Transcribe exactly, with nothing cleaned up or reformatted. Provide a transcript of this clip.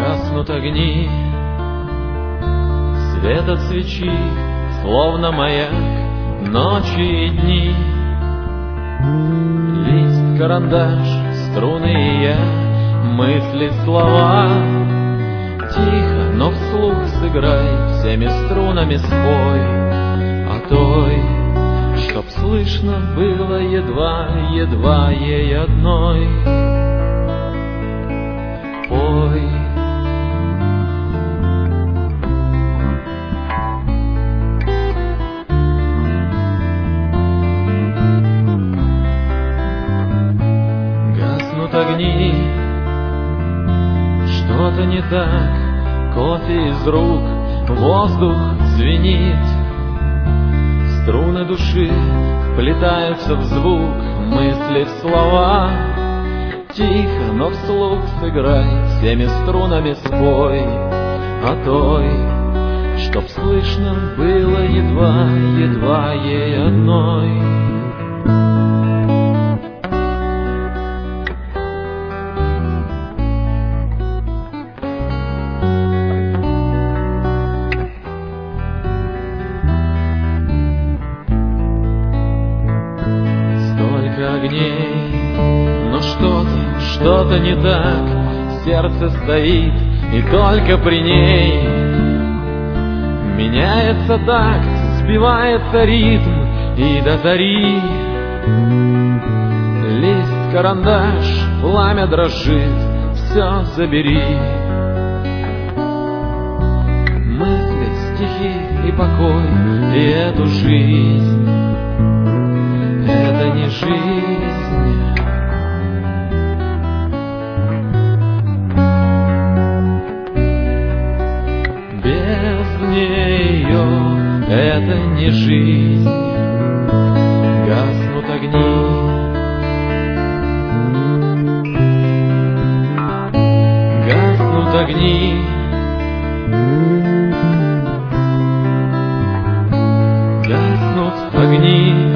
Гаснут огни, свет от свечи, словно маяк, ночи и дни. Лист, карандаш, струны и я, мысли, слова. Тихо, но вслух сыграй, всеми струнами спой о той, чтоб слышно было едва, едва ей одной. Пой. Гаснут огни, что-то не так, кофе из рук, воздух звенит. Струны души вплетаются в звук, мысли в слова. Тихо, но вслух сыграй, всеми струнами спой о той, чтоб слышно было едва, едва ей одной. Огней, но что-то, что-то не так, сердце стоит, и только при ней меняется такт, сбивается ритм, и до зари. Лист, карандаш, пламя дрожит, все забери. Мысли, стихи и покой, и эту жизнь. Это не жизнь. Без нее это не жизнь. Гаснут огни, гаснут огни, гаснут огни.